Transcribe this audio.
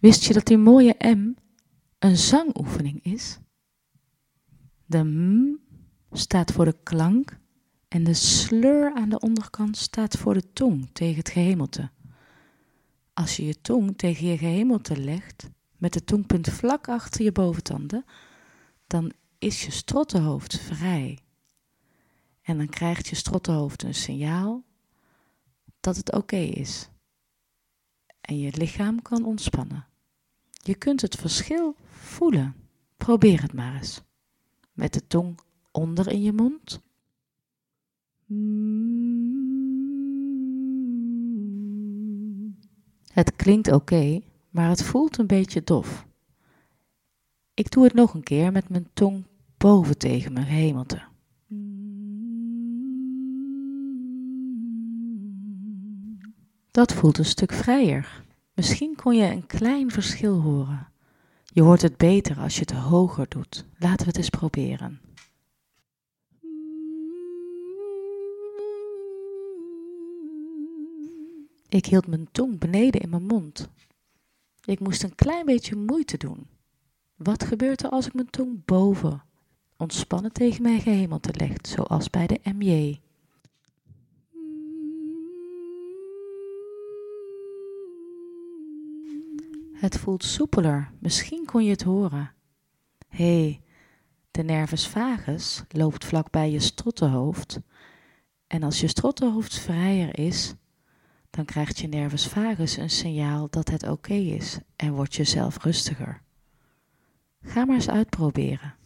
Wist je dat die mooie M een zangoefening is? De M staat voor de klank en de slur aan de onderkant staat voor de tong tegen het gehemelte. Als je je tong tegen je gehemelte legt, met de tongpunt vlak achter je boventanden, dan is je strottenhoofd vrij. En dan krijgt je strottenhoofd een signaal dat het oké is. En je lichaam kan ontspannen. Je kunt het verschil voelen. Probeer het maar eens. Met de tong onder in je mond. Het klinkt oké, maar het voelt een beetje dof. Ik doe het nog een keer met mijn tong boven tegen mijn gehemelte. Dat voelt een stuk vrijer. Misschien kon je een klein verschil horen. Je hoort het beter als je het hoger doet. Laten we het eens proberen. Ik hield mijn tong beneden in mijn mond. Ik moest een klein beetje moeite doen. Wat gebeurt er als ik mijn tong boven, ontspannen tegen mijn gehemelte leg, zoals bij de MJ? Het voelt soepeler, misschien kon je het horen. Hé, de nervus vagus loopt vlakbij je strottenhoofd. En als je strottenhoofd vrijer is, dan krijgt je nervus vagus een signaal dat het oké is en wordt je zelf rustiger. Ga maar eens uitproberen.